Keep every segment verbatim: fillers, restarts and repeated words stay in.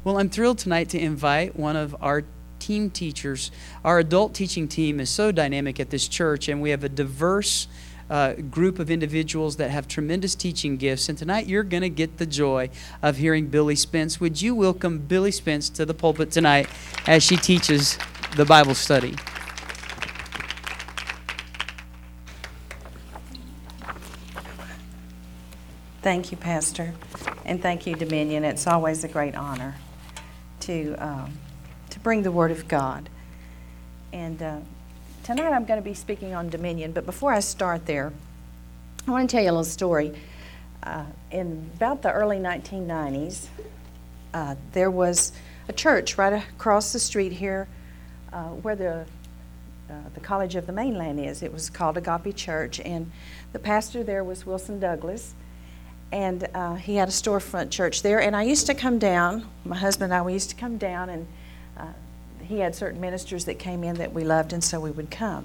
Well, I'm thrilled tonight to invite one of our team teachers. Our adult teaching team is so dynamic at this church, and we have a diverse uh, group of individuals that have tremendous teaching gifts. And tonight you're going to get the joy of hearing Billy Spence. Would you welcome Billy Spence to the pulpit tonight as she teaches the Bible study? Thank you, Pastor, and thank you, Dominion. It's always a great honor to um, to bring the Word of God. And uh, tonight I'm going to be speaking on Dominion, but before I start there, I want to tell you a little story. Uh, in about the early nineteen nineties, uh, there was a church right across the street here uh, where the uh, the College of the Mainland is. It was called Agape Church, and the pastor there was Wilson Douglas. And uh, he had a storefront church there. And I used to come down, my husband and I, we used to come down, and uh, he had certain ministers that came in that we loved, and so we would come.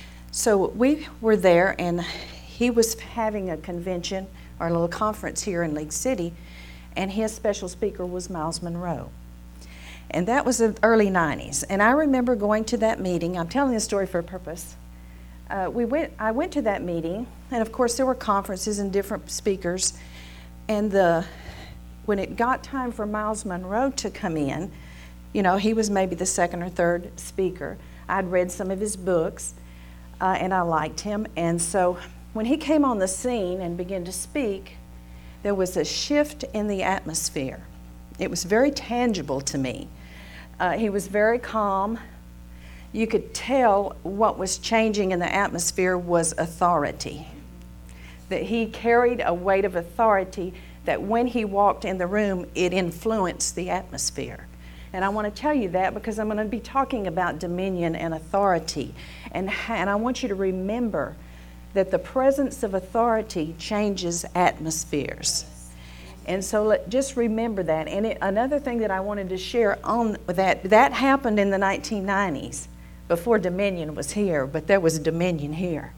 So we were there, and he was having a convention or a little conference here in League City, and his special speaker was Miles Monroe. And that was the early nineties. And I remember going to that meeting. I'm telling this story for a purpose. Uh, we went. I went to that meeting, and of course there were conferences and different speakers. And the when it got time for Miles Monroe to come in, you know, he was maybe the second or third speaker. I'd read some of his books, uh, and I liked him. And so when he came on the scene and began to speak, there was a shift in the atmosphere. It was very tangible to me. Uh, he was very calm. You could tell what was changing in the atmosphere was authority. That he carried a weight of authority that when he walked in the room, it influenced the atmosphere. And I want to tell you that because I'm going to be talking about dominion and authority. And, and I want you to remember that the presence of authority changes atmospheres. And so let, just remember that. And it, another thing that I wanted to share on that, that happened in the nineteen nineties. Before Dominion was here, but there was Dominion here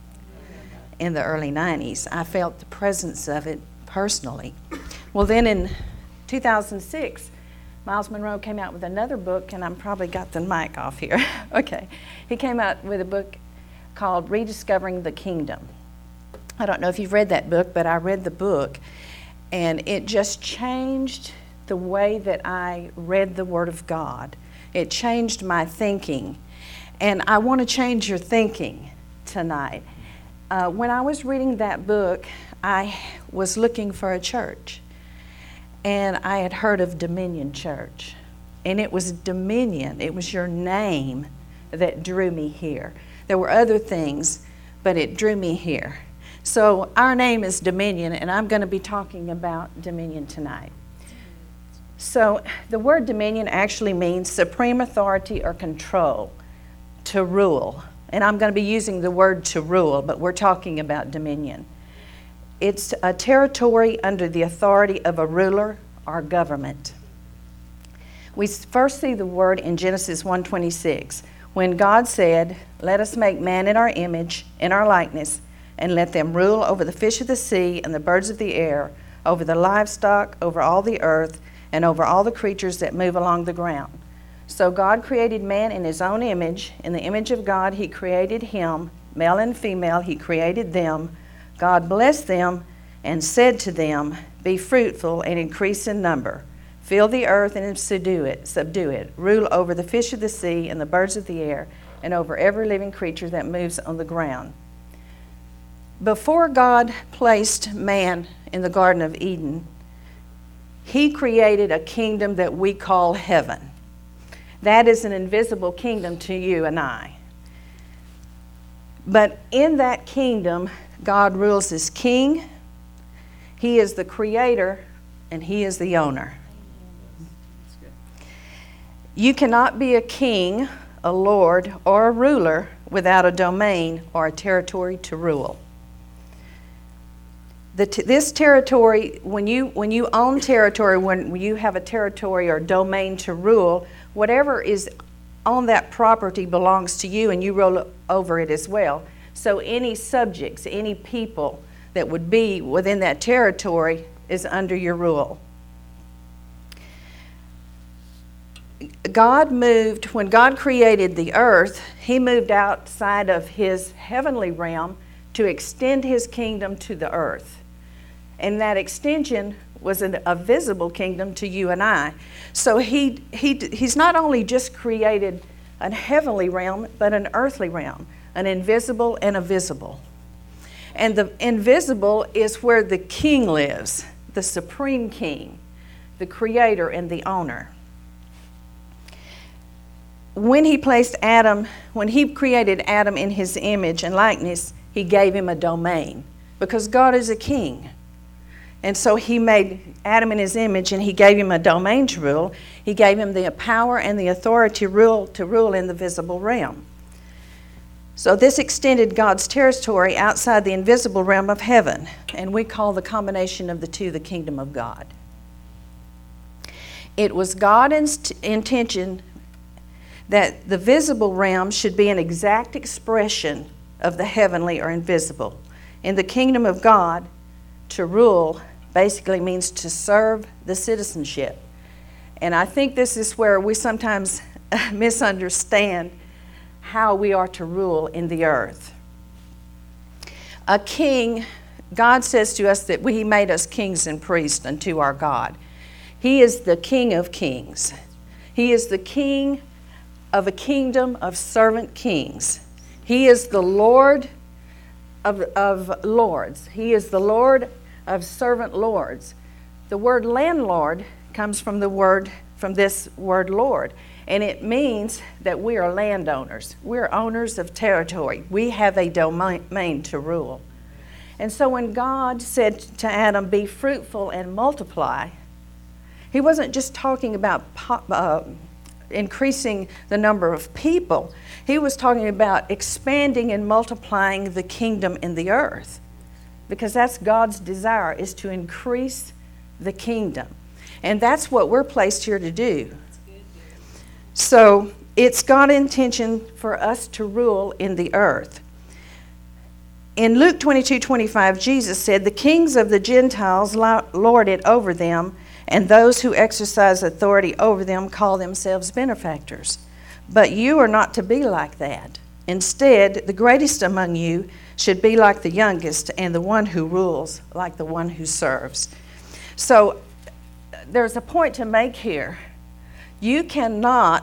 in the early nineties. I felt the presence of it personally. Well, then in two thousand six, Miles Monroe came out with another book, and I'm probably got the mic off here. Okay. He came out with a book called Rediscovering the Kingdom. I don't know if you've read that book, but I read the book, and it just changed the way that I read the Word of God. It changed my thinking. And I want to change your thinking tonight. Uh, when I was reading that book, I was looking for a church. And I had heard of Dominion Church. And it was Dominion, it was your name that drew me here. There were other things, but it drew me here. So our name is Dominion, and I'm going to be talking about Dominion tonight. So the word dominion actually means supreme authority or control. To rule. And I'm going to be using the word to rule, but we're talking about dominion. It's a territory under the authority of a ruler or government. We first see the word in Genesis one twenty-six, when God said, "Let us make man in our image, in our likeness, and let them rule over the fish of the sea and the birds of the air, over the livestock, over all the earth, and over all the creatures that move along the ground." So God created man in his own image. In the image of God, he created him. Male and female, he created them. God blessed them and said to them, "Be fruitful and increase in number. Fill the earth and subdue it, subdue it. Rule over the fish of the sea and the birds of the air, and over every living creature that moves on the ground." Before God placed man in the Garden of Eden, he created a kingdom that we call heaven. That is an invisible kingdom to you and I. But in that kingdom, God rules as king. He is the creator, and he is the owner. You cannot be a king, a lord, or a ruler without a domain or a territory to rule. The t- this territory, when you when you own territory, when you have a territory or domain to rule, whatever is on that property belongs to you, and you rule over it as well. So any subjects, any people that would be within that territory is under your rule. God moved, when God created the earth, he moved outside of his heavenly realm to extend his kingdom to the earth. And that extension was an, a visible kingdom to you and I. So he, he, he's not only just created a heavenly realm, but an earthly realm, an invisible and a visible. And the invisible is where the king lives, the supreme king, the creator and the owner. When he placed Adam, when he created Adam in his image and likeness, he gave him a domain because God is a king. And so he made Adam in his image and he gave him a domain to rule. He gave him the power and the authority to rule, to rule in the visible realm. So this extended God's territory outside the invisible realm of heaven, and we call the combination of the two the kingdom of God. It was God's intention that the visible realm should be an exact expression of the heavenly or invisible. In the kingdom of God, to rule basically means to serve the citizenship. And I think this is where we sometimes misunderstand how we are to rule in the earth. A king, God says to us that He made us kings and priests unto our God. He is the King of kings. He is the king of a kingdom of servant kings. He is the Lord of, of lords. He is the Lord of servant lords. The word landlord comes from the word, from this word Lord, and it means that we are landowners. We're owners of territory. We have a domain to rule. And so when God said to Adam, be fruitful and multiply, He wasn't just talking about uh, increasing the number of people. He was talking about expanding and multiplying the kingdom in the earth, because that's God's desire, is to increase the kingdom. And that's what we're placed here to do. So it's God's intention for us to rule in the earth. In Luke twenty-two twenty-five, Jesus said, the kings of the Gentiles lord it over them, and those who exercise authority over them call themselves benefactors. But you are not to be like that. Instead, the greatest among you should be like the youngest, and the one who rules like the one who serves. So there's a point to make here. You cannot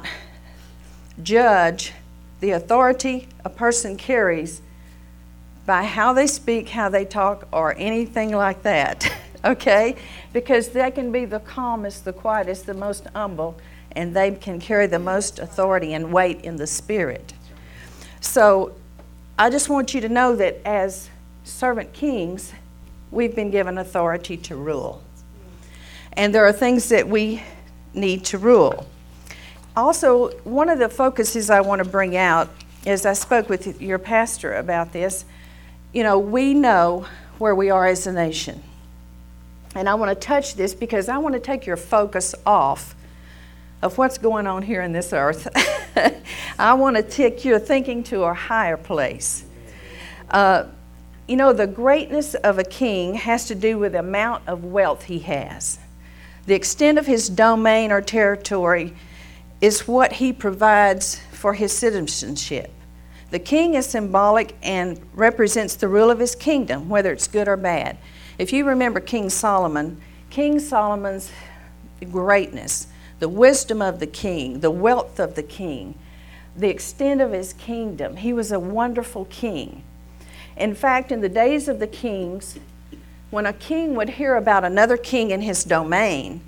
judge the authority a person carries by how they speak, how they talk, or anything like that, okay? Because they can be the calmest, the quietest, the most humble, and they can carry the most authority and weight in the spirit. So I just want you to know that as servant kings, we've been given authority to rule. And there are things that we need to rule. Also, one of the focuses I want to bring out is, I spoke with your pastor about this, you know, we know where we are as a nation. And I want to touch this because I want to take your focus off of what's going on here in this earth. I want to take your thinking to a higher place. Uh, you know, the greatness of a king has to do with the amount of wealth he has. The extent of his domain or territory is what he provides for his citizenship. The king is symbolic and represents the rule of his kingdom, whether it's good or bad. If you remember King Solomon, King Solomon's greatness, the wisdom of the king, the wealth of the king, the extent of his kingdom, he was a wonderful king. In fact, in the days of the kings, when a king would hear about another king in his domain,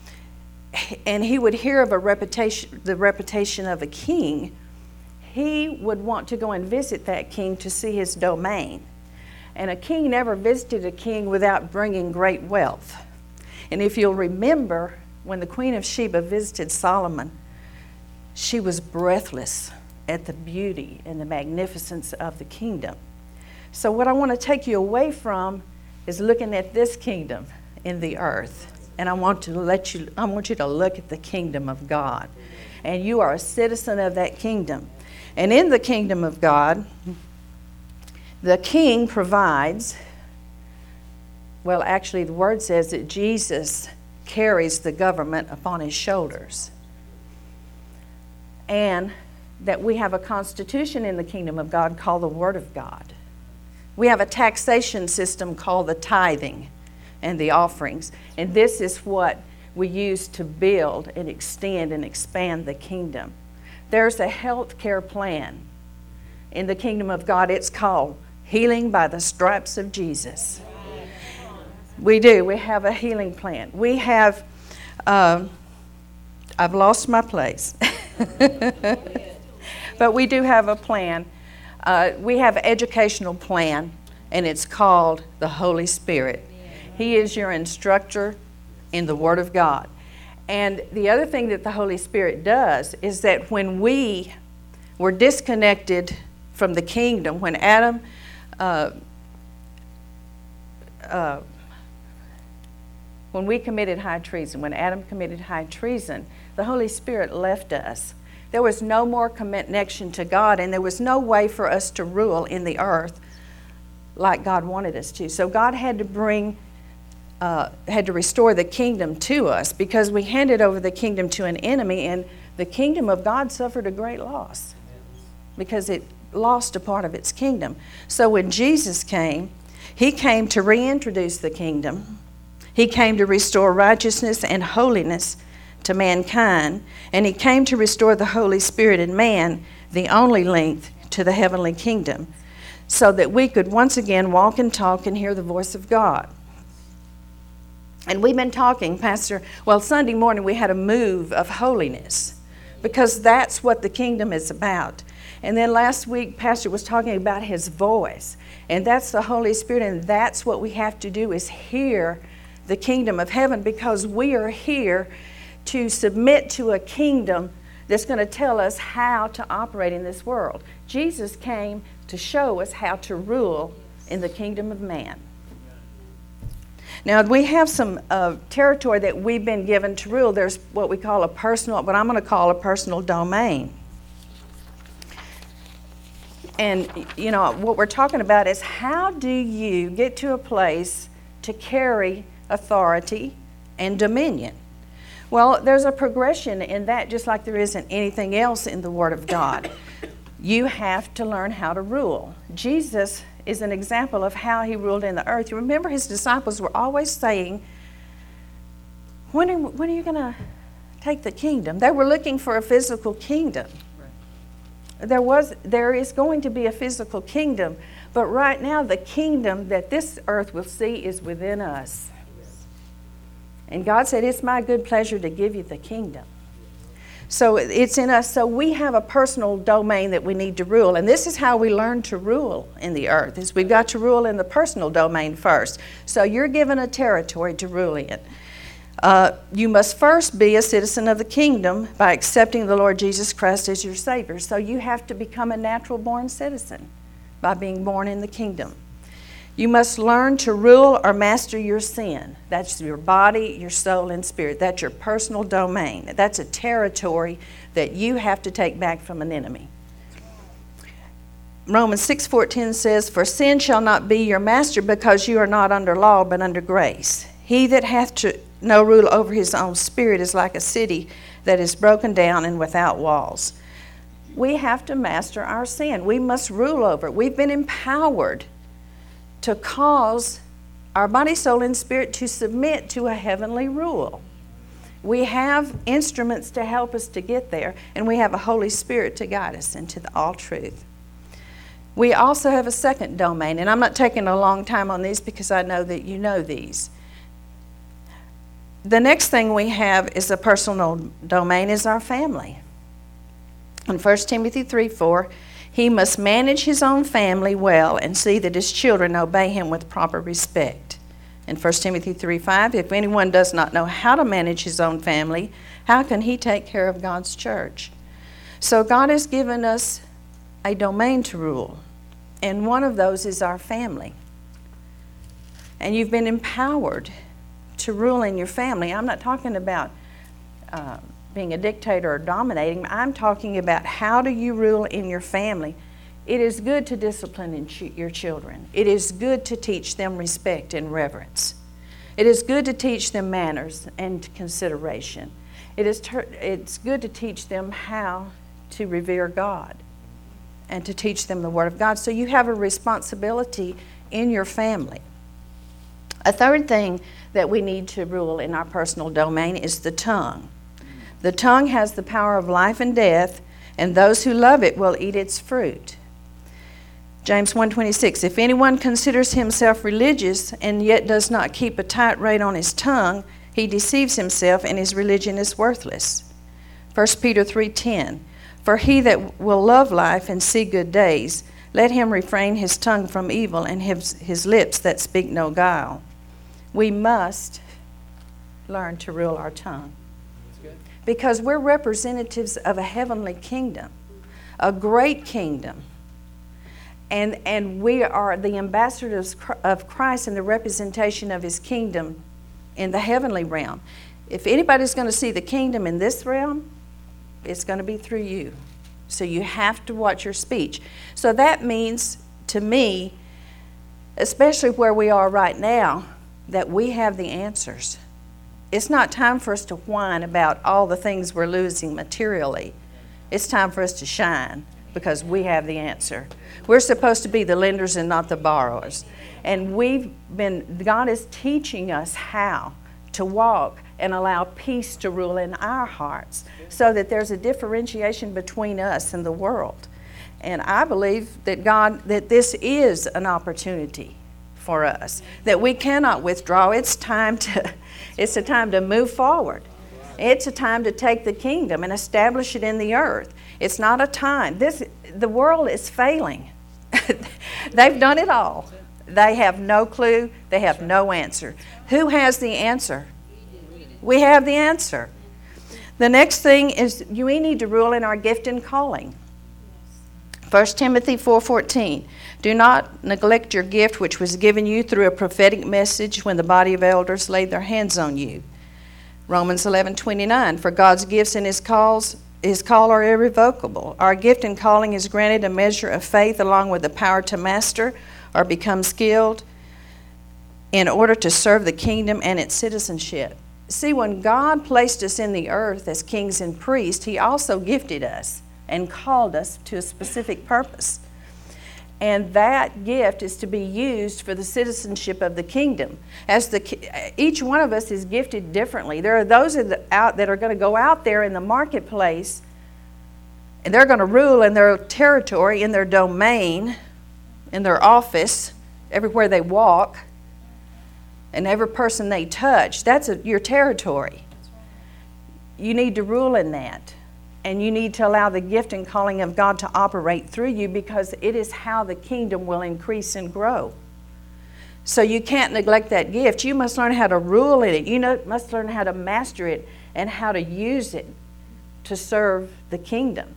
and he would hear of a reputation, the reputation of a king, he would want to go and visit that king to see his domain. And a king never visited a king without bringing great wealth. And if you'll remember, when the Queen of Sheba visited Solomon, she was breathless at the beauty and the magnificence of the kingdom. So what I want to take you away from is looking at this kingdom in the earth. And I want to let you, I want you to look at the kingdom of God. And you are a citizen of that kingdom. And in the kingdom of God, the king provides, well, actually the word says that Jesus carries the government upon his shoulders. and that we have a constitution in the kingdom of God called the Word of God. We have a taxation system called the tithing and the offerings. And this is what we use to build and extend and expand the kingdom. There's a health care plan in the kingdom of God. It's called Healing by the Stripes of Jesus. We do. We have a healing plan. We have, um, I've lost my place. But we do have a plan. Uh, we have an educational plan, and it's called the Holy Spirit. He is your instructor in the Word of God. And the other thing that the Holy Spirit does is that when we were disconnected from the kingdom, when Adam uh, uh, when we committed high treason, when Adam committed high treason, the Holy Spirit left us. There was no more connection to God, and there was no way for us to rule in the earth like God wanted us to. So God had to bring, uh, had to restore the kingdom to us, because we handed over the kingdom to an enemy, and the kingdom of God suffered a great loss because it lost a part of its kingdom. So when Jesus came, He came to reintroduce the kingdom. He came to restore righteousness and holiness to mankind, and He came to restore the Holy Spirit in man, the only link to the heavenly kingdom, so that we could once again walk and talk and hear the voice of God. And we've been talking, Pastor, well, Sunday morning we had a move of holiness, because that's what the kingdom is about. And then last week, Pastor was talking about His voice, and that's the Holy Spirit, and that's what we have to do, is hear the kingdom of heaven, because we are here to submit to a kingdom that's going to tell us how to operate in this world. Jesus came to show us how to rule in the kingdom of man. Now, we have some uh, territory that we've been given to rule. There's what we call a personal, what I'm going to call a personal domain. And, you know, what we're talking about is, how do you get to a place to carry authority and dominion? Well, there's a progression in that, just like there isn't anything else in the Word of God. You have to learn how to rule. Jesus is an example of how He ruled in the earth. You remember His disciples were always saying, when are, when are you going to take the kingdom? They were looking for a physical kingdom. There was, there is going to be a physical kingdom, but right now the kingdom that this earth will see is within us. And God said, it's my good pleasure to give you the kingdom. So it's in us. So we have a personal domain that we need to rule. And this is how we learn to rule in the earth, is we've got to rule in the personal domain first. So you're given a territory to rule in. Uh, you must first be a citizen of the kingdom by accepting the Lord Jesus Christ as your Savior. So you have to become a natural-born citizen by being born in the kingdom. You must learn to rule or master your sin. That's your body, your soul, and spirit. That's your personal domain. That's a territory that you have to take back from an enemy. Romans six fourteen says, for sin shall not be your master, because you are not under law but under grace. He that hath to no rule over his own spirit is like a city that is broken down and without walls. We have to master our sin. We must rule over it. We've been empowered to cause our body, soul, and spirit to submit to a heavenly rule. We have instruments to help us to get there, and we have a Holy Spirit to guide us into the all truth. We also have a second domain, and I'm not taking a long time on these because I know that you know these. The next thing we have is a personal domain, is our family. In First Timothy three four, he must manage his own family well and see that his children obey him with proper respect. In First Timothy three five, if anyone does not know how to manage his own family, how can he take care of God's church? So God has given us a domain to rule, and one of those is our family. And you've been empowered to rule in your family. I'm not talking about uh, being a dictator or dominating. I'm talking about, how do you rule in your family? It is good to discipline in ch- your children. It is good to teach them respect and reverence. It is good to teach them manners and consideration. It is ter- it's good to teach them how to revere God and to teach them the Word of God. So you have a responsibility in your family. A third thing that we need to rule in our personal domain is the tongue. The tongue has the power of life and death, and those who love it will eat its fruit. James one twenty-six, if anyone considers himself religious and yet does not keep a tight rein on his tongue, he deceives himself and his religion is worthless. First Peter three ten, for he that will love life and see good days, let him refrain his tongue from evil and his, his lips that speak no guile. We must learn to rule our tongue. Because we're representatives of a heavenly kingdom, a great kingdom. And, and we are the ambassadors of Christ and the representation of his kingdom in the heavenly realm. If anybody's going to see the kingdom in this realm, it's going to be through you. So you have to watch your speech. So that means, to me, especially where we are right now, that we have the answers. It's not time for us to whine about all the things we're losing materially. It's time for us to shine because we have the answer. We're supposed to be the lenders and not the borrowers. And we've been, God is teaching us how to walk and allow peace to rule in our hearts so that there's a differentiation between us and the world. And I believe that God, that this is an opportunity for us, that we cannot withdraw. It's time to, it's a time to move forward. It's a time to take the kingdom and establish it in the earth. It's not a time. This, the world is failing. They've done it all. They have no clue. They have no answer. Who has the answer? We have the answer. The next thing is we need to rule in our gift and calling. First Timothy four fourteen. Do not neglect your gift which was given you through a prophetic message when the body of elders laid their hands on you. Romans eleven twenty-nine. For God's gifts and his calls his call are irrevocable. Our gift and calling is granted a measure of faith along with the power to master or become skilled in order to serve the kingdom and its citizenship. See, when God placed us in the earth as kings and priests, he also gifted us and called us to a specific purpose. And that gift is to be used for the citizenship of the kingdom. As the each one of us is gifted differently. There are those in the, out that are going to go out there in the marketplace, and they're going to rule in their territory, in their domain, in their office, everywhere they walk, and every person they touch. That's a, your territory. You need to rule in that. And you need to allow the gift and calling of God to operate through you because it is how the kingdom will increase and grow. So you can't neglect that gift. You must learn how to rule in it. You know, must learn how to master it and how to use it to serve the kingdom.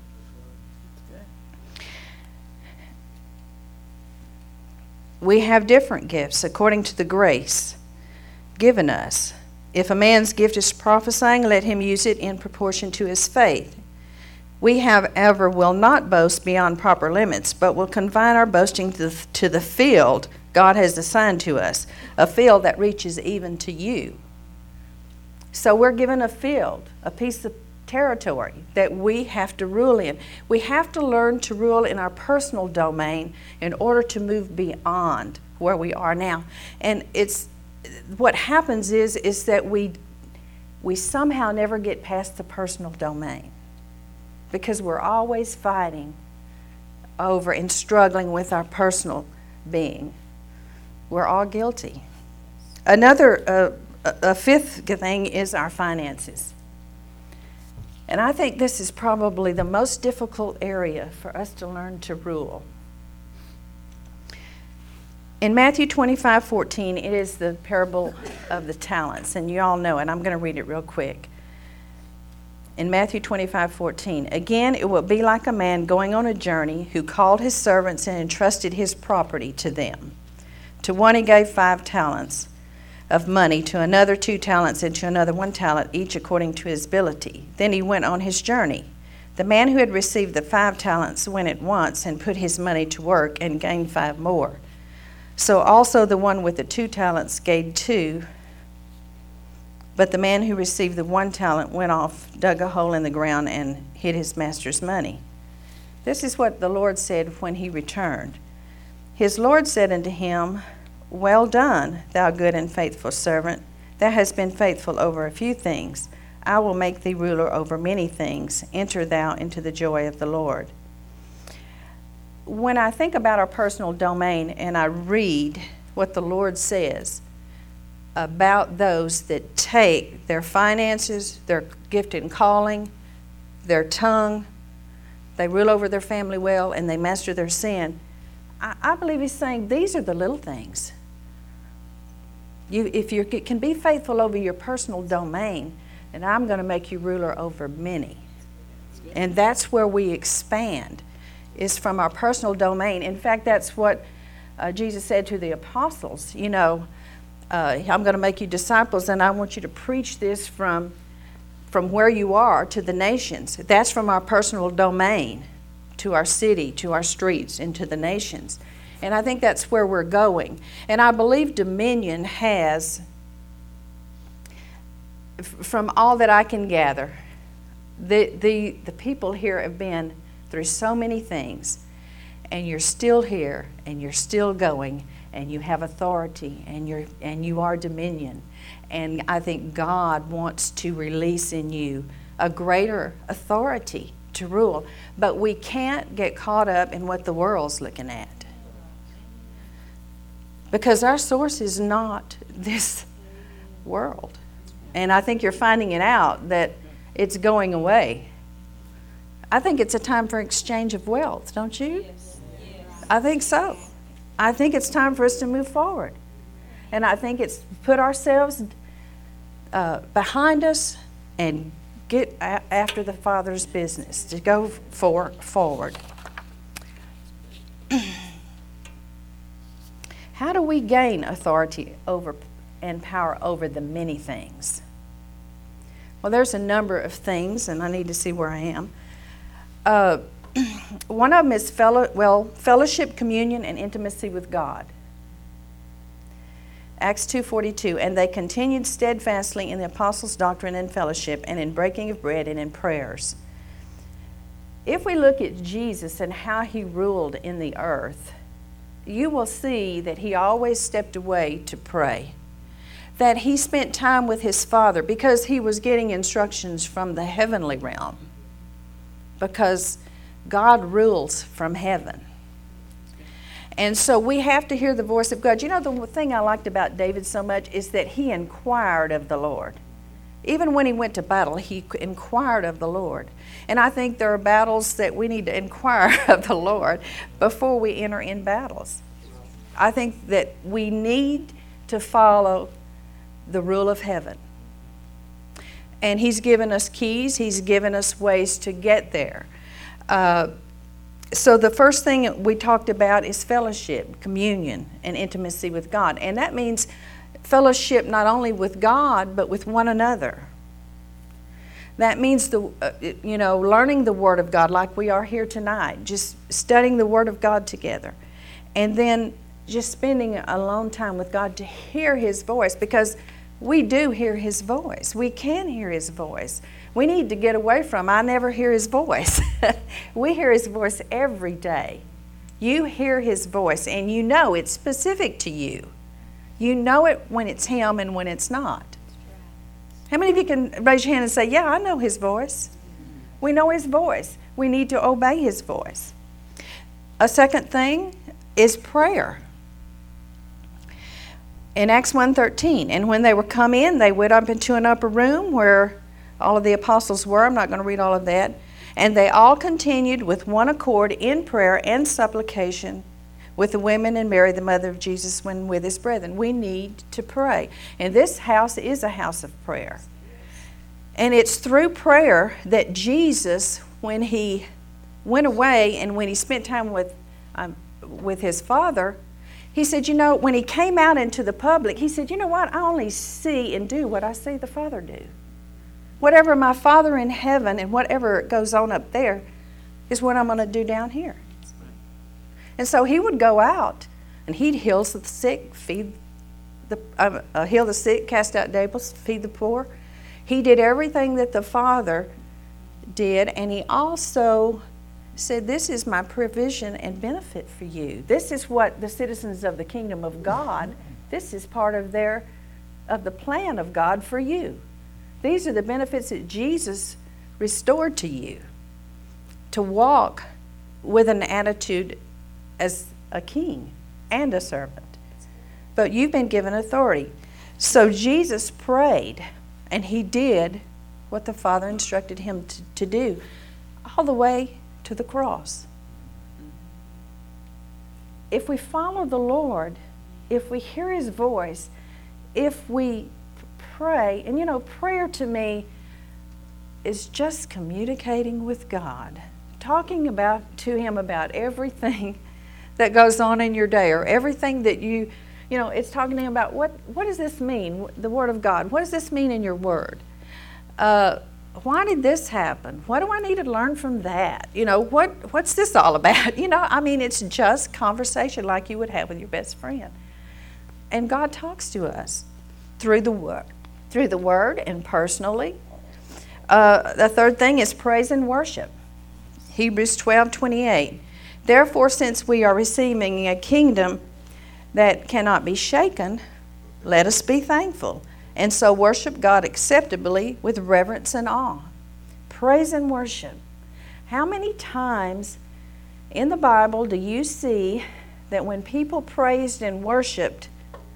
We have different gifts according to the grace given us. If a man's gift is prophesying, let him use it in proportion to his faith. We, however, will not boast beyond proper limits, but will confine our boasting to the, to the field God has assigned to us, a field that reaches even to you. So we're given a field, a piece of territory that we have to rule in. We have to learn to rule in our personal domain in order to move beyond where we are now. And it's what happens is, is that we, we somehow never get past the personal domain. Because we're always fighting over and struggling with our personal being. We're all guilty. Another, uh, a fifth thing is our finances. And I think this is probably the most difficult area for us to learn to rule. In Matthew twenty-five fourteen, it is the parable of the talents. And you all know it. I'm going to read it real quick. In Matthew twenty-five fourteen, again, it will be like a man going on a journey who called his servants and entrusted his property to them. To one he gave five talents of money, to another two talents, and to another one talent, each according to his ability. Then he went on his journey. The man who had received the five talents went at once and put his money to work and gained five more. So also the one with the two talents gained two. But the man who received the one talent went off, dug a hole in the ground, and hid his master's money. This is what the Lord said when he returned. His Lord said unto him, Well done, thou good and faithful servant. Thou hast been faithful over a few things. I will make thee ruler over many things. Enter thou into the joy of the Lord. When I think about our personal domain and I read what the Lord says about those that take their finances, their gift and calling, their tongue, they rule over their family well, and they master their sin, I, I believe he's saying these are the little things. You, if you can be faithful over your personal domain, then I'm going to make you ruler over many. And that's where we expand, is from our personal domain. In fact, that's what uh, Jesus said to the apostles. You know, uh, I'm going to make you disciples, and I want you to preach this from, from where you are to the nations. That's from our personal domain to our city, to our streets, and to the nations. And I think that's where we're going. And I believe Dominion has, f- from all that I can gather, the, the, the people here have been through so many things, and you're still here, and you're still going, and you have authority, and you're and you are Dominion. And I think God wants to release in you a greater authority to rule. But we can't get caught up in what the world's looking at, because our source is not this world. And I think you're finding it out that it's going away. I think it's a time for exchange of wealth, don't you? Yes. Yes. I think so. I think it's time for us to move forward. And I think it's put ourselves uh, behind us and get a- after the Father's business, to go for, forward. How do we gain authority over and power over the many things? Well, there's a number of things, and I need to see where I am. Uh, one of them is fellow, well, fellowship, communion, and intimacy with God. Acts two forty-two, and they continued steadfastly in the apostles' doctrine and fellowship, and in breaking of bread and in prayers. If we look at Jesus and how he ruled in the earth, you will see that he always stepped away to pray. That he spent time with his Father because he was getting instructions from the heavenly realm. Because God rules from heaven. And so we have to hear the voice of God. You know, the thing I liked about David so much is that he inquired of the Lord. Even when he went to battle, he inquired of the Lord. And I think there are battles that we need to inquire of the Lord before we enter in battles. I think that we need to follow the rule of heaven. And he's given us keys. He's given us ways to get there. Uh, so the first thing we talked about is fellowship, communion, and intimacy with God. And that means fellowship not only with God, but with one another. That means, the uh, you know, learning the Word of God like we are here tonight, just studying the Word of God together. And then just spending alone time with God to hear His voice, because we do hear His voice. We can hear His voice. We need to get away from, I never hear His voice. We hear His voice every day. You hear His voice, and you know it's specific to you. You know it when it's Him and when it's not. How many of you can raise your hand and say, yeah, I know His voice? We know His voice. We need to obey His voice. A second thing is prayer. In Acts one thirteen, and when they were come in, they went up into an upper room where all of the apostles were. I'm not going to read all of that. And they all continued with one accord in prayer and supplication with the women and Mary, the mother of Jesus, when with his brethren. We need to pray. And this house is a house of prayer. And it's through prayer that Jesus, when he went away and when he spent time with, um, with his Father, he said, you know, when he came out into the public, he said, you know what? I only see and do what I see the Father do. Whatever my Father in heaven and whatever goes on up there is what I'm going to do down here. And so he would go out and he'd heal the sick, feed the uh, uh, heal the sick, cast out devils, feed the poor. He did everything that the Father did, and he also said, this is my provision and benefit for you. This is what the citizens of the kingdom of God, this is part of their, of the plan of God for you. These are the benefits that Jesus restored to you. To walk with an attitude as a king and a servant. But you've been given authority. So Jesus prayed, and he did what the Father instructed him to, to do, all the way to the cross. If we follow the Lord, if we hear his voice, if we pray, and you know, prayer to me is just communicating with God, talking about to him about everything that goes on in your day, or everything that you, you know, it's talking to him about what, what does this mean, the Word of God? What does this mean in your Word? Uh, why did this happen? What do I need to learn from that? You know, what what's this all about? You know, I mean, it's just conversation like you would have with your best friend. And God talks to us through the Word, through the Word and personally. Uh, the third thing is praise and worship. Hebrews twelve twenty-eight. Therefore, since we are receiving a kingdom that cannot be shaken, let us be thankful, and so worship God acceptably with reverence and awe. Praise and worship. How many times in the Bible do you see that when people praised and worshiped,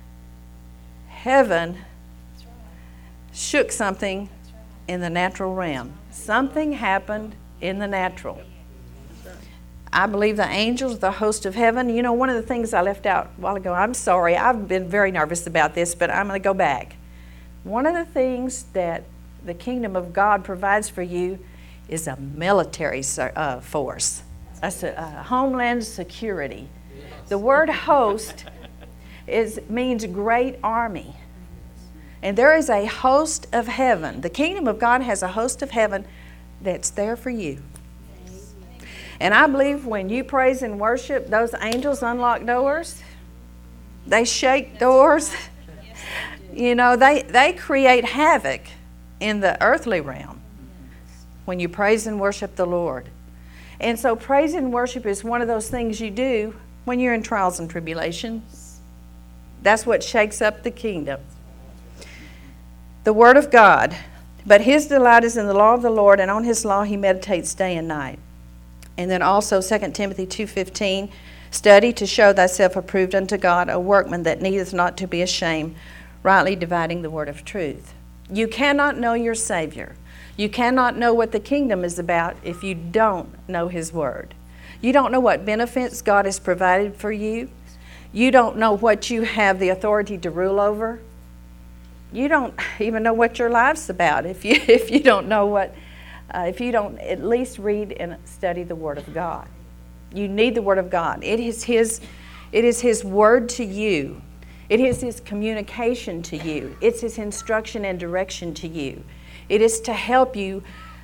heaven shook something in the natural realm? Something happened in the natural. I believe the angels, the host of heaven. You know, one of the things I left out a while ago, I'm sorry, I've been very nervous about this, but I'm going to go back. One of the things that the kingdom of God provides for you is a military uh, force, a, a homeland security. The word host is means great army. And there is a host of heaven. The kingdom of God has a host of heaven that's there for you. And I believe when you praise and worship, those angels unlock doors. They shake doors. You know, they, they create havoc in the earthly realm when you praise and worship the Lord. And so praise and worship is one of those things you do when you're in trials and tribulations. That's what shakes up the kingdom. The Word of God. But his delight is in the law of the Lord, and on his law he meditates day and night. And then also Second Timothy two fifteen, study to show thyself approved unto God, a workman that needeth not to be ashamed, rightly dividing the word of truth. You cannot know your Savior. You cannot know what the kingdom is about if you don't know his word. You don't know what benefits God has provided for you. You don't know what you have the authority to rule over. You don't even know what your life's about if you if you don't know what Uh, if you don't at least read and study the Word of God. You need the Word of God. It is His, it is His Word to you. It is His communication to you. It's His instruction and direction to you. It is to help you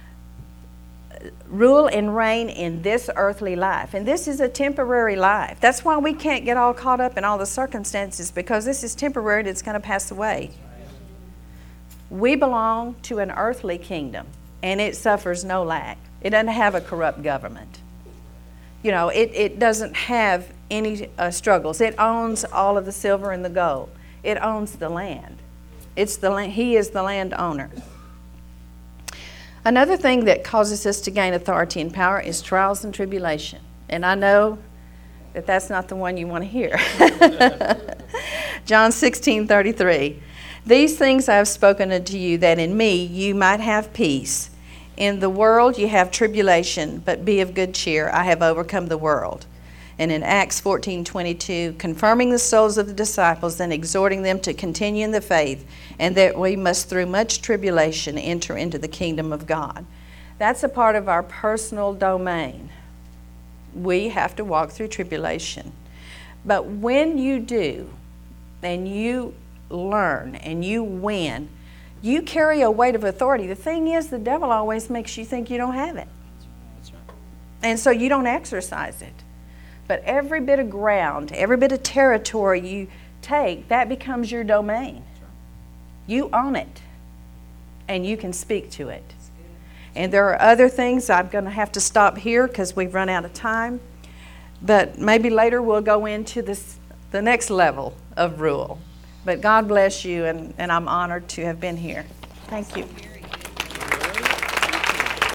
rule and reign in this earthly life. And this is a temporary life. That's why we can't get all caught up in all the circumstances, because this is temporary and it's going to pass away. We belong to an earthly kingdom. And it suffers no lack. It doesn't have a corrupt government. You know, it, it doesn't have any uh, struggles. It owns all of the silver and the gold. It owns the land. It's the land. He is the landowner. Another thing that causes us to gain authority and power is trials and tribulation. And I know that that's not the one you want to hear. John sixteen thirty-three. These things I have spoken unto you, that in me you might have peace. In the world you have tribulation, but be of good cheer. I have overcome the world. And in Acts fourteen twenty-two, confirming the souls of the disciples and exhorting them to continue in the faith, and that we must through much tribulation enter into the kingdom of God. That's a part of our personal domain. We have to walk through tribulation. But when you do, and you learn and you win, you carry a weight of authority. The thing is, the devil always makes you think you don't have it. That's right. And so you don't exercise it. But every bit of ground, every bit of territory you take, that becomes your domain. You own it, and you can speak to it. And there are other things. I'm going to have to stop here because we've run out of time. But maybe later we'll go into this, the next level of rule. But God bless you, and, and I'm honored to have been here. Thank you.